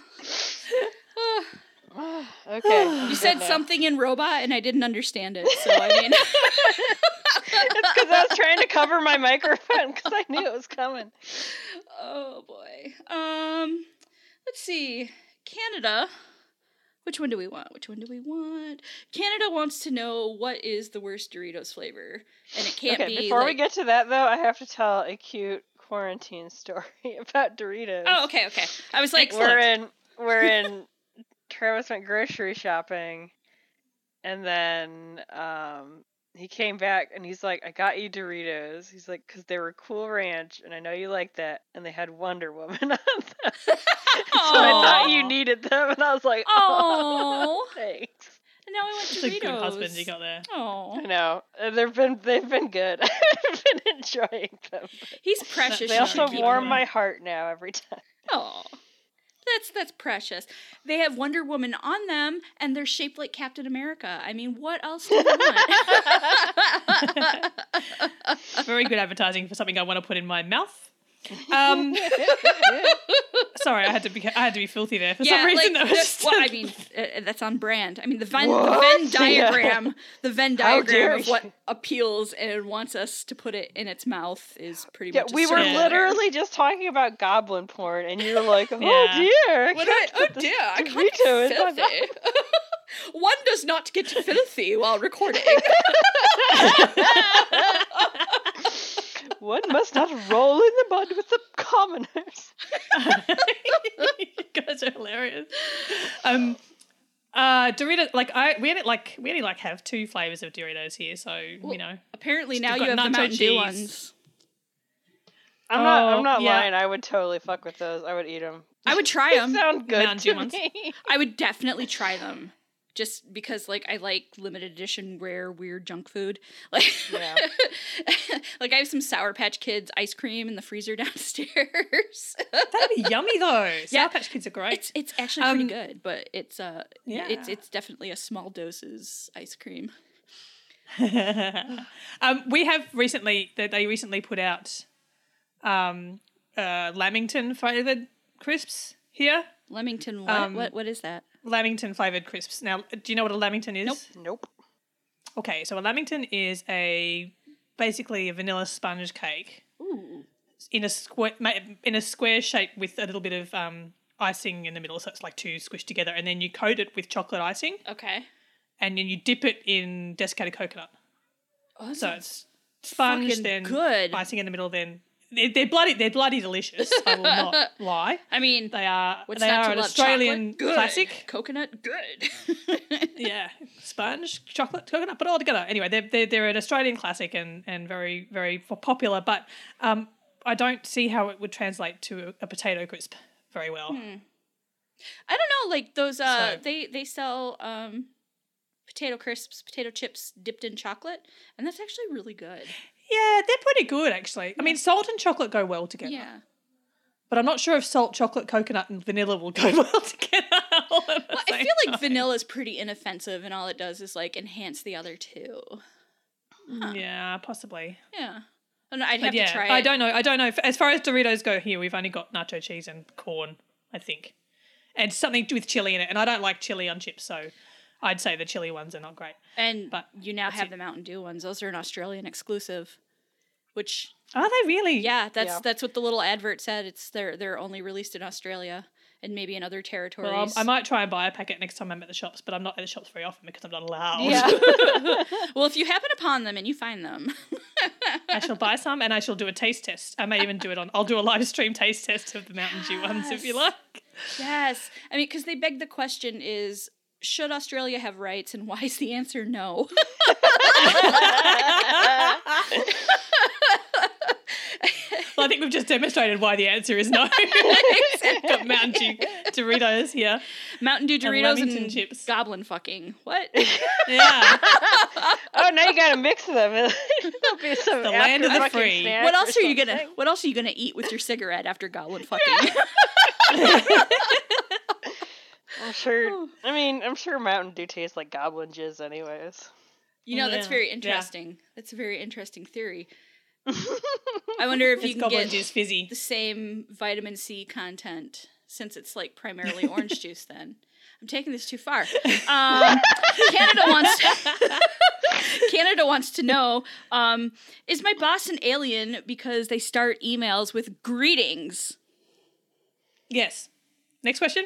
Okay. You said something in robot and I didn't understand it, so I mean... It's because I was trying to cover my microphone because I knew it was coming. Oh, boy. Let's see. Canada... Which one do we want? Canada wants to know what is the worst Doritos flavor. And it can't be before we get to that, though, I have to tell a cute quarantine story about Doritos. Oh, okay. I was like, we're in Travis went grocery shopping, and then he came back and he's like, I got you Doritos. He's like, because they were Cool Ranch, and I know you like that, and they had Wonder Woman on them. So I thought you needed them, and I was like, oh, thanks. And now we want Doritos. It's a good husband you got there. Oh, I know. They've been good. I've been enjoying them. He's precious. They also warm my heart now every time. Oh, that's precious. They have Wonder Woman on them, and they're shaped like Captain America. I mean, what else do you want? Very good advertising for something I want to put in my mouth. Sorry, I had to be filthy there for some reason. I mean, that's on brand. I mean, the Venn diagram of what appeals and wants us to put it in its mouth is pretty much. We were literally just talking about goblin porn, and you're like, oh dear, I can't get filthy. One does not get filthy while recording. One must not roll in the mud with the commoners. You guys are hilarious. Doritos, we only have 2 flavors of Doritos here, so you know. Apparently now you have the Mountain Dew ones. I'm not lying. I would totally fuck with those. I would eat them. I would try them. They sound good to me. I would definitely try them. Just because, like, I like limited edition, rare, weird junk food. Like, like I have some Sour Patch Kids ice cream in the freezer downstairs. That'd be yummy, though. Sour Patch Kids are great. It's actually pretty good, but it's definitely a small doses ice cream. We have recently they recently put out Lamington flavored crisps here. Lamington what is that? Lamington flavored crisps. Now, do you know what a Lamington is? Nope. Okay, so a Lamington is basically a vanilla sponge cake. Ooh. In a square shape with a little bit of icing in the middle, so it's like 2 squished together, and then you coat it with chocolate icing. Okay. And then you dip it in desiccated coconut. Oh, so it's sponge, then good. icing in the middle, then they're bloody delicious. I will not lie. I mean, They are what's they not are to an love? Australian Chocolate? Good. classic. Coconut, good. Yeah, sponge, chocolate, coconut, but all together. Anyway, they're an Australian classic and very very popular. But I don't see how it would translate to a potato crisp very well. I don't know, like those So- they sell potato crisps, potato chips dipped in chocolate, and that's actually really good. Yeah, they're pretty good actually. I mean, salt and chocolate go well together. Yeah. But I'm not sure if salt, chocolate, coconut, and vanilla will go well together. All at the Well, I same feel like time. vanilla is pretty inoffensive, and all it does is like enhance the other two. Yeah, possibly. Yeah. And I'd But have yeah, to try it. I don't know. As far as Doritos go here, we've only got nacho cheese and corn, I think. And something with chili in it. And I don't like chili on chips, so I'd say the chili ones are not great. And but you now that's have it. the Mountain Dew ones. Those are an Australian exclusive. Which Are they really? yeah, Yeah. that's what the little advert said. It's they're only released in Australia and maybe in other territories. Well, I might try and buy a packet next time I'm at the shops, but I'm not at the shops very often because I'm not allowed. Yeah. Well, if you happen upon them and you find them, I shall buy some and I shall do a taste test. I may even do it I'll do a live stream taste test of the Mountain Dew ones if you Yes. like. yes, I mean, because they beg the question: is should Australia have rights, and why is the answer no? Well, I think we've just demonstrated why the answer is no. Got Mountain Dew Doritos here. Mountain Dew Doritos Lamington and chips. goblin fucking. What? Yeah. Oh, now you gotta mix them. There'll be some The land of the after-fucking free. snack What or else are you gonna? something. What else are you gonna eat with your cigarette after goblin fucking? I'm sure. I mean, I'm sure Mountain Dew tastes like goblin jizz, anyways. You know, that's Yeah. very Yeah. interesting. That's a very interesting theory. I wonder if you It's can goblin get juice fizzy. the same vitamin C content since it's like primarily orange juice. Then I'm taking this too far. Canada wants to know: is my boss an alien because they start emails with greetings? Yes. Next question.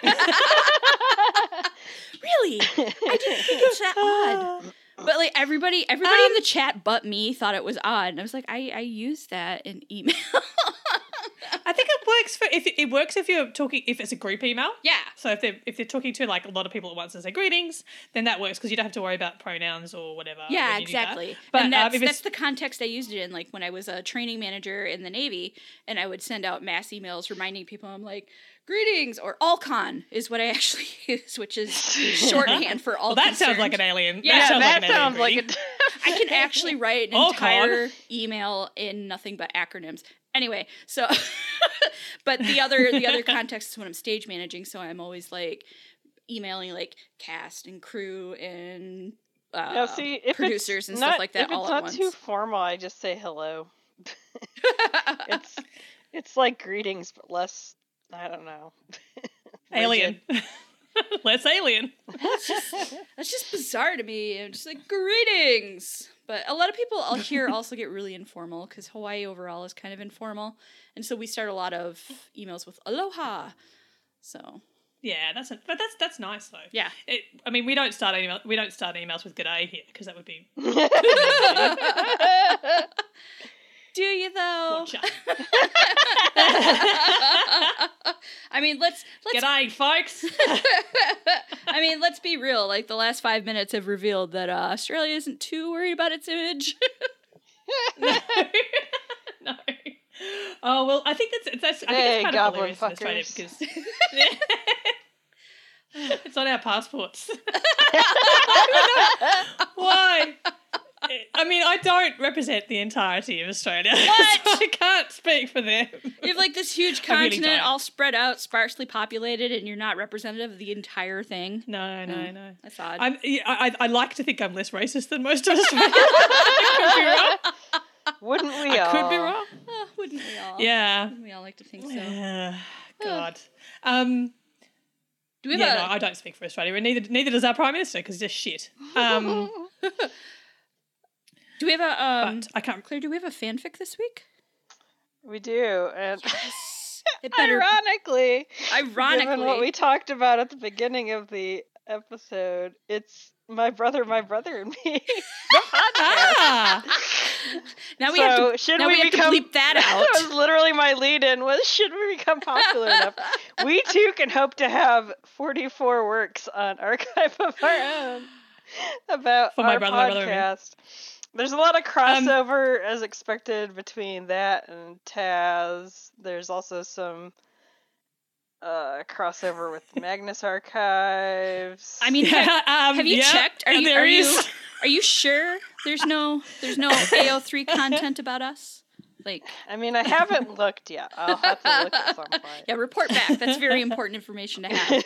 Really? I didn't think it's that odd. But like everybody in the chat but me thought it was odd, and I was like, I use that in email. I think it works if you're talking if it's a group email. Yeah. So if they're talking to like a lot of people at once and say greetings, then that works because you don't have to worry about pronouns or whatever. Yeah, when you do that. exactly. But And if it's that's the context I used it in, like when I was a training manager in the Navy, and I would send out mass emails reminding people, I'm like, greetings, or AllCon is what I actually use, which is shorthand for all. well, that sounds like an alien. Yeah, that an sounds alien like greeting. I can actually write an All entire email in nothing but acronyms. Anyway, so but the other context is when I'm stage managing, so I'm always like emailing like cast and crew and Now, see, if producers it's and not, stuff like that if all it's at not once. too formal, I just say hello. It's like greetings, but less. I don't know. Alien. Less alien. That's just bizarre to me. I'm just like, greetings. But a lot of people here also get really informal because Hawaii overall is kind of informal. And so we start a lot of emails with aloha. So, Yeah, that's nice though. yeah. I mean, we don't start emails with "G'day" here because that would be Do you though? gotcha. I mean, let's G'day, folks. I mean, let's be real. Like the last 5 minutes have revealed that Australia isn't too worried about its image. No. No. Oh well, I think that's Hey, kind of goblin hilarious in Australia fuckers. because it's on our passports. Why? I mean, I don't represent the entirety of Australia. What? So I can't speak for them. You have like this huge I really continent don't. all spread out, sparsely populated, and you're not representative of the entire thing. No. That's odd. I like to think I'm less racist than most of Australia. I could be wrong. Wouldn't we all? I could be wrong. Oh, wouldn't we all? Yeah. Wouldn't we all like to think so? God. Do we have Yeah, no, I don't speak for Australia, and neither does our Prime Minister, because he's just shit. do we have a But I can't. Claire? Do we have a fanfic this week? We do, and It better. ironically, Ironically, given what we talked about at the beginning of the episode, it's my brother, and me. The podcast. Ah, Now we So, have to. should Now we we have to become- bleep that That out. was literally my lead-in. Was should we become popular enough? We too can hope to have 44 works on Archive of Our Own about For my our brother, my brother, and me. podcast. There's a lot of crossover, as expected, between that and Taz. There's also some crossover with Magnus Archives. I mean, have you checked? Are there you is. are you sure there's no AO3 content about us? Like, I mean, I haven't looked yet. I'll have to look at some point. yeah, report back. That's very important information to have.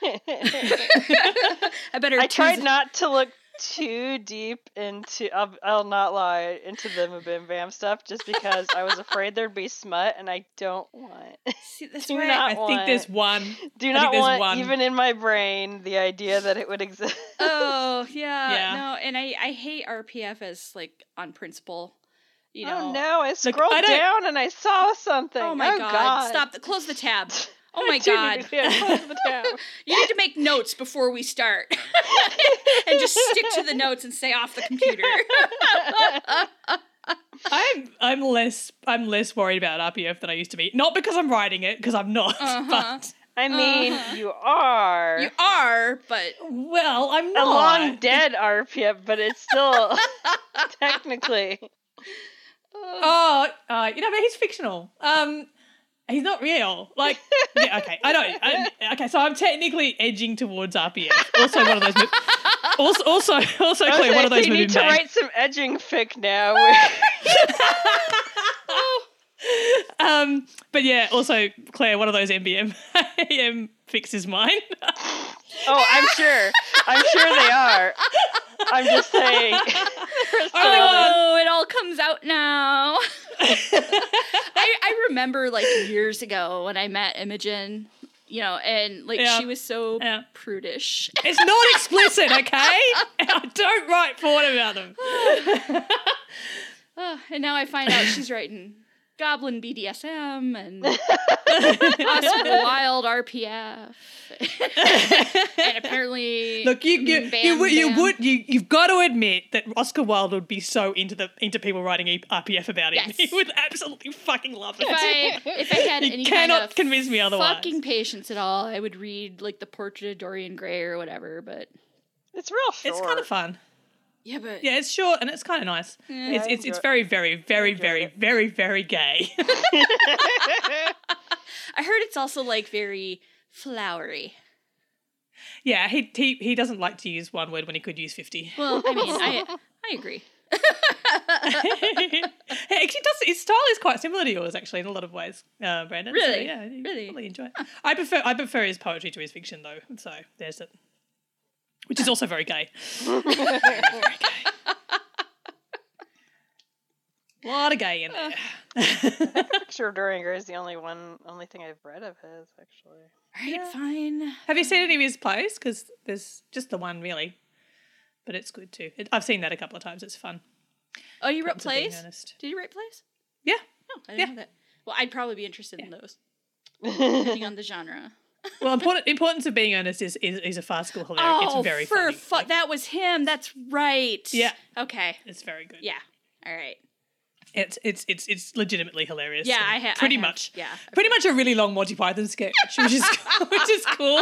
I better. I tried tease- not to look too deep into, I'll not lie, into the Mabim Bam stuff, just because I was afraid there'd be smut, and I don't want. See, that's Do right. not I think there's one. Do I not think there's want, one. even in my brain, the idea that it would exist. Oh yeah, Yeah. no, and I hate RPF as like on principle. You know. Oh no, I scrolled I don't- down and I saw something. Oh my god. Stop. Close the tab. Oh my god. Yeah, close the tab. You need to make notes before we start. And just stick to the notes and stay off the computer. I'm less worried about RPF than I used to be. Not because I'm writing it, because I'm not. But I mean, you are. You are, but well, I'm a not. long dead RPF, but it's still technically. Oh, but he's fictional. He's not real. Like, yeah, okay, okay, so I'm technically edging towards RPF. Also, one of those. Also, Claire, one of those You need movies. to write some edging fic now. But yeah, also Claire, one of those MBM fixes mine. Oh, I'm sure they are. I'm just saying. oh, it all comes out now. I remember like years ago when I met Imogen, you know, and like Yeah. she was so Yeah. prudish. It's not explicit, okay? I don't write porn about them. Oh, and now I find out she's writing Goblin BDSM and Oscar Wilde RPF. And apparently Look, you've got to admit that Oscar Wilde would be so into people writing RPF about him. Yes. He would absolutely fucking love it. if I had You any cannot kind of convince me otherwise. fucking patience at all, I would read like the Portrait of Dorian Gray or whatever, but It's real short. It's kind of fun. yeah, but Yeah, it's short and it's kind of nice. Yeah, It's very, very, very, very, very, very gay. I heard it's also like very flowery. Yeah, he doesn't like to use one word when he could use 50. Well, I mean, I agree. Actually, his style is quite similar to yours, actually, in a lot of ways, Brandon. Really? So, yeah, you Really? probably enjoy it. I prefer his poetry to his fiction, though. So there's it. Which is also very gay. Very gay. A lot of gay in there. Picture of Dorian Gray is the only thing I've read of his, actually. All right, fine. Have you seen any of his plays? Because there's just the one, really. But it's good, too. I've seen that a couple of times. It's fun. Oh, you wrote Importance of being plays? earnest. Did you write plays? Yeah. Oh, I didn't Yeah. know that. Well, I'd probably be interested in those, depending on the genre. Well, Importance of Being Earnest is a farcical hilarious. Oh, It's very for funny. that was him. That's right. Yeah. Okay. It's very good. Yeah. All right. It's legitimately hilarious. Yeah, and I pretty have, much. yeah. Pretty much a really long Monty Python sketch, which is cool.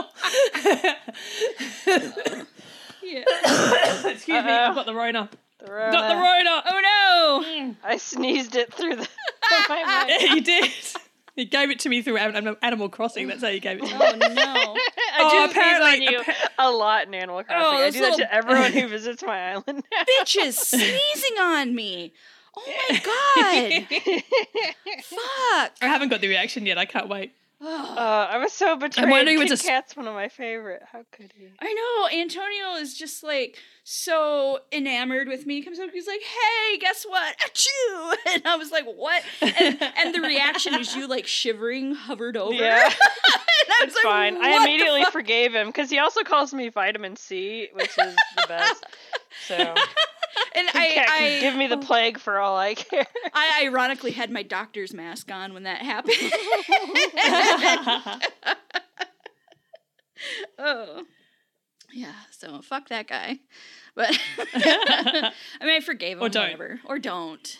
Yeah. Excuse me, I've got the Rona. The Got the Rona. Rona. Oh no. I sneezed it through the. my mic. Yeah, you did. You gave it to me through Animal Crossing. That's how you gave it to me. Oh no. I Oh, do sneeze apparently- on you a lot in Animal Crossing. I those do that little- to everyone who visits my island now. Bitches sneezing on me. Oh my god. Fuck. I haven't got the reaction yet. I can't wait. I was so betrayed. wondering if Kit it's a Kat's one of my favorite. How could he? I know Antonio is just like so enamored with me. He comes up, he's like, "Hey, guess what? Achoo!" And I was like, "What?" And the reaction is you like shivering, hovered over. Yeah. And I was It's fine. "What I the immediately fuck?" forgave him because he also calls me Vitamin C, which is the best. So And Kit Kat can give me the plague for all I care. I ironically had my doctor's mask on when that happened. Oh. Yeah, so fuck that guy. But I mean, I forgave him. Or don't. Whatever. Or don't.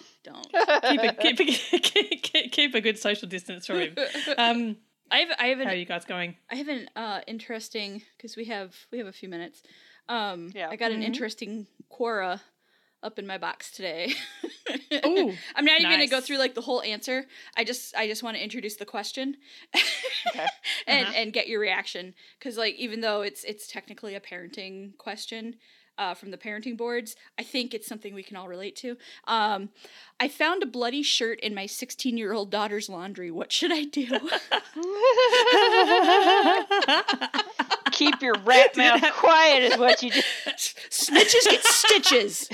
Keep a good social distance from him. I have How are you guys going? I have an interesting, because we have a few minutes. Yeah. I got an interesting Quora up in my box today. Ooh, I'm not even gonna nice. go through like the whole answer. I just want to introduce the question Okay. and get your reaction, because like even though it's technically a parenting question from the parenting boards, I think it's something we can all relate to. I found a bloody shirt in my 16-year-old daughter's laundry. What should I do? Keep your rat mouth quiet is what you do. Snitches get stitches.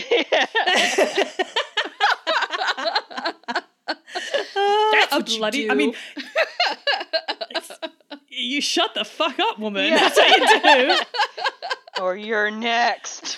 That's what you do. I mean, you shut the fuck up, woman. Yeah. That's what you do. Or you're next.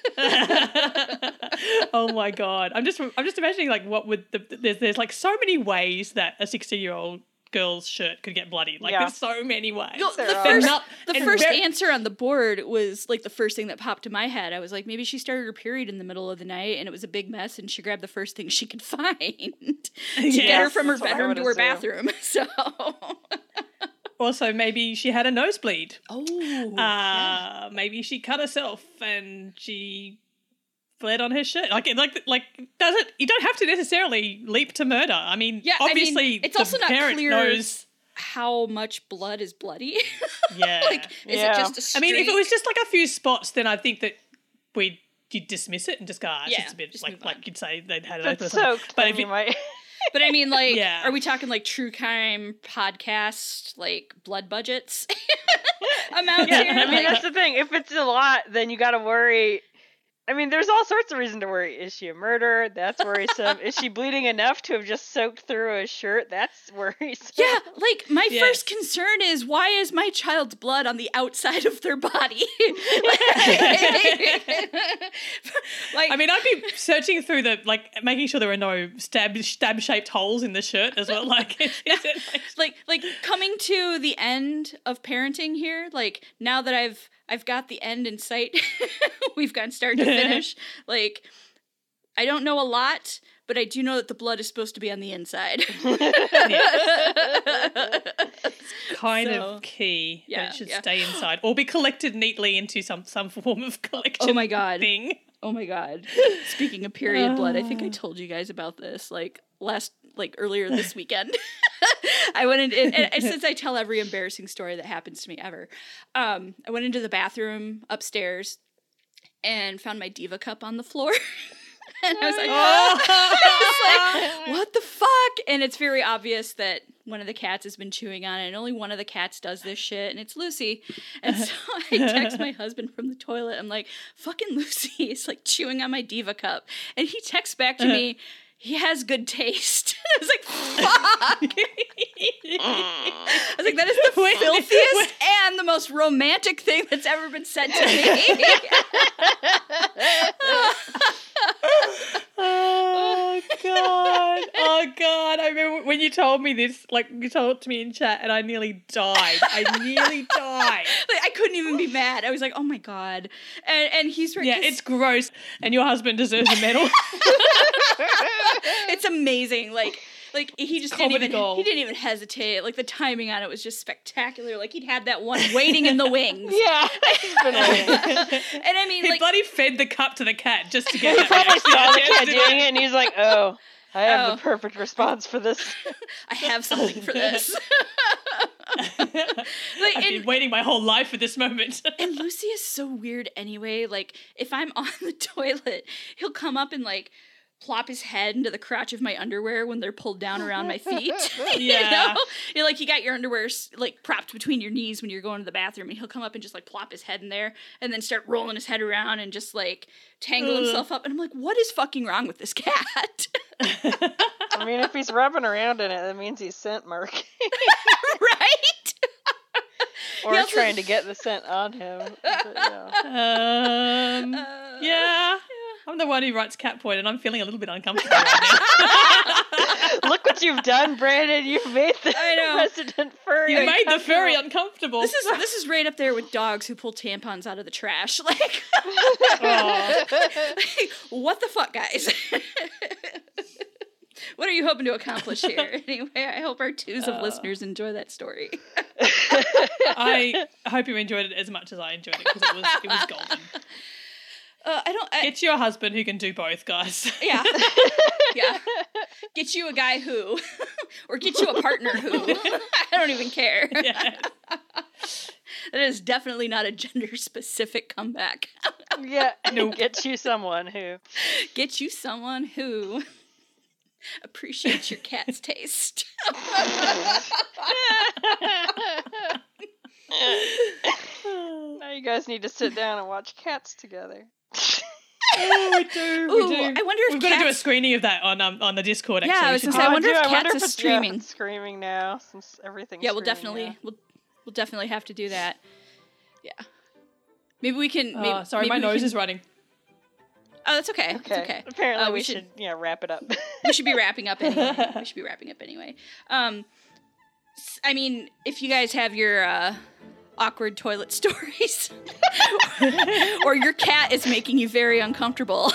Oh my god, I'm just imagining like what would there's like so many ways that a 16-year-old girl's shirt could get bloody. Like there's so many ways. No, There the are. first answer on the board was like the first thing that popped to my head. I was like, maybe she started her period in the middle of the night and it was a big mess and she grabbed the first thing she could find to get her from her that's what I bedroom would to her assume. bathroom. So Also, maybe she had a nosebleed. yeah. Maybe she cut herself and she bled on her shirt. Like does it? You don't have to necessarily leap to murder. I mean, Yeah, obviously, I mean, it's the also not parent clear knows. how much blood is bloody. Yeah. Like, is Yeah. it just a I streak? mean, if it was just like a few spots, then I think that you'd dismiss it and just go, it's Yeah, just a bit just move on. like you'd say they'd had If it it's open or something. soaked, But then if you might. But I mean, like, Yeah. are we talking like true crime podcast, like blood budgets amounts Yeah, here? I mean Like, that's the thing. If it's a lot, then you got to worry. I mean, there's all sorts of reason to worry. Is she a murderer? That's worrisome. Is she bleeding enough to have just soaked through a shirt? That's worrisome. yeah, like my Yes. first concern is why is my child's blood on the outside of their body? Like, I mean, I'd be searching through making sure there are no stab-shaped holes in the shirt as well. Like, is it like coming to the end of parenting here, like now that I've got the end in sight, we've gone start to finish. Like, I don't know a lot, but I do know that the blood is supposed to be on the inside. kind So, of key that yeah, it should yeah. stay inside or be collected neatly into some form of collection Oh my God. thing. Oh my God. Speaking of period blood, I think I told you guys about this earlier this weekend. I went in, and since I tell every embarrassing story that happens to me ever, I went into the bathroom upstairs and found my Diva cup on the floor. And I was like, I was like, what the fuck? And it's very obvious that one of the cats has been chewing on it, and only one of the cats does this shit, and it's Lucy. And so I text my husband from the toilet. I'm like, fucking Lucy is like chewing on my Diva cup. And he texts back to me, he has good taste. I was like, fuck. I was like, that is the filthiest and the most romantic thing that's ever been said to me. Oh god! I remember when you told me this, like you told it to me in chat, and I nearly died. Like, I couldn't even be mad. I was like, oh my God. And he's right. Yeah, it's gross, and your husband deserves a medal. It's amazing. Like he just Comedy gold. he didn't even hesitate. Like the timing on it was just spectacular. Like he'd had that one waiting in the wings. Yeah. He's been waiting. And I mean, He like, bloody fed the cup to the cat just to get He that probably reaction. saw the Yeah, cat did doing it, and he's like, "Oh, I have Oh. the perfect response for this." I have something for this. I've been waiting my whole life for this moment. And Lucy is so weird anyway. Like, if I'm on the toilet, he'll come up and, like, plop his head into the crotch of my underwear when they're pulled down around my feet. Yeah. You know? You're like, you got your underwear, like, propped between your knees when you're going to the bathroom, and he'll come up and just, like, plop his head in there and then start rolling his head around and just, like, tangle himself up. And I'm like, what is fucking wrong with this cat? I mean, if he's rubbing around in it, that means he's scent marking. Right? Or He also- trying to get the scent on him. But, yeah. Yeah. I'm the one who writes cat porn, and I'm feeling a little bit uncomfortable right now. Look what what you've done, Brandon. You've made the I know. resident furry. You made the furry uncomfortable. uncomfortable. This is right up there with dogs who pull tampons out of the trash. Like, Aw. what the fuck, guys? What are you hoping to accomplish here? Anyway, I hope our twos of listeners enjoy that story. I hope you enjoyed it as much as I enjoyed it because it was golden. Get you a husband who can do both, guys. Yeah. Yeah. Get you a guy who, or get you a partner who. I don't even care. Yeah. That is definitely not a gender-specific comeback. Yeah. Nope. Get you someone who. Get you someone who appreciates your cat's taste. Now you guys need to sit down and watch Cats together. Oh, we do. Ooh, We do. I wonder if We've got to do a cats- screening of that on the Discord. Actually, Yeah, I We was should gonna say, I do- wonder if I Cats is it's streaming. streaming now since everything's Yeah, we'll streaming definitely now. we'll definitely have to do that. Yeah. Maybe we can Oh, sorry, my nose is running. Oh, that's okay. Okay. It's okay. Apparently, we we should wrap it up. We should be wrapping up anyway. I mean, if you guys have your awkward toilet stories, or your cat is making you very uncomfortable,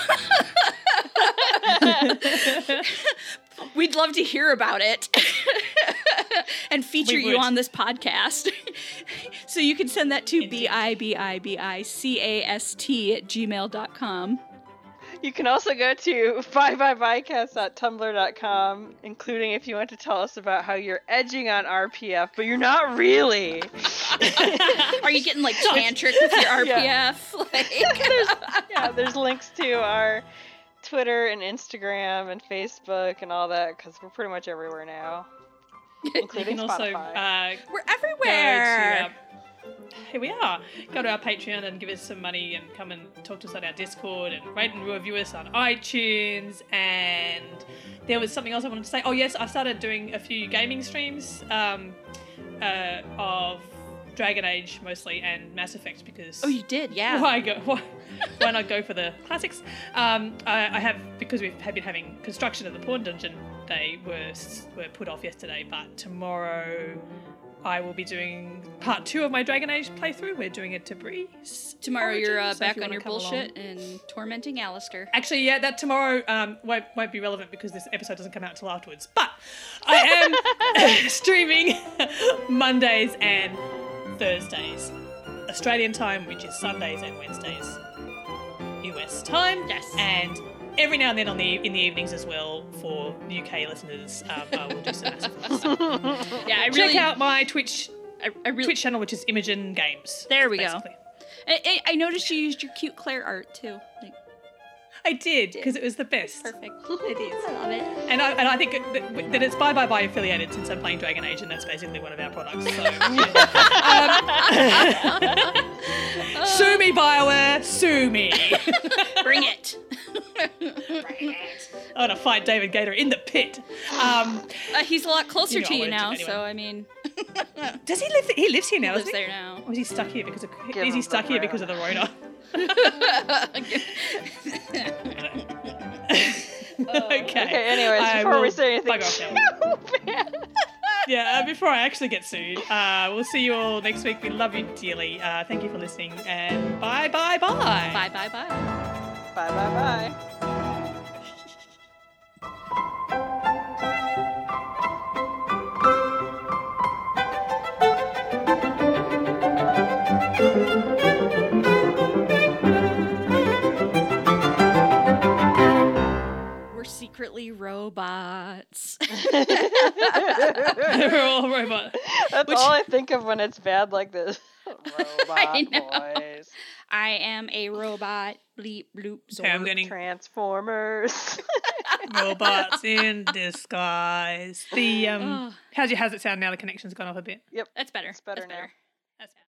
we'd love to hear about it and feature We you would. on this podcast. So you can send that to Indeed. bibibicast@gmail.com. You can also go to byebybycast.tumblr.com, including if you want to tell us about how you're edging on RPF, but you're not really. Are you getting like tantric with your RPF? Like, There's links to our Twitter and Instagram and Facebook and all that, because we're pretty much everywhere now, You including can also Spotify. we're go everywhere. to here we are. Go to our Patreon and give us some money and come and talk to us on our Discord and rate and review us on iTunes. And there was something else I wanted to say. Oh yes, I started doing a few gaming streams of Dragon Age mostly and Mass Effect because. Oh, you did, yeah. Why not go for the classics? I have, because we have been having construction of the Pawn Dungeon. They were put off yesterday, but tomorrow I will be doing part 2 of my Dragon Age playthrough. We're doing it to Breeze. Tomorrow you're Origins, so if back you on wanna your come bullshit and tormenting Alistair. Actually, yeah, that tomorrow won't be relevant because this episode doesn't come out till afterwards. But I am streaming Mondays and Thursdays, Australian time, which is Sundays and Wednesdays, US time. Yes. And every now and then in the evenings as well for UK listeners, I will do some Mass Effect stuff. Yeah, I Check really, out my Twitch I really. Twitch channel, which is Imogen Games. There we basically. go. I noticed you used your cute Claire art too. Like, I did because it was the best. perfect. It is. I love it. And I think that it's Bye affiliated since I'm playing Dragon Age, and that's basically one of our products. So, sue me, BioWare, sue me. Bring it. I want to fight David Gator in the pit. He's a lot closer You know to I you wanted to now, anyway. so I mean, Does he live? He lives here now. he lives Doesn't there now. Or is he stuck here because of? Give Is he him stuck the here Rona. because of the Rona? Okay. Okay, anyways, I before we will say anything bug off now. too bad. Yeah, before I actually get sued, we'll see you all next week. We love you dearly. Thank you for listening, and bye. Bye, bye, bye. Bye, bye, bye. We're secretly robots. We're all robots. That's all I think of when it's bad like this. Robot know. boys. I am a robot. Bleep bloop. Okay, I'm zork. getting Transformers. robots in disguise. The Oh, how's it sound now? The connection's gone off a bit. Yep. that's better. It's better That's now. better. That's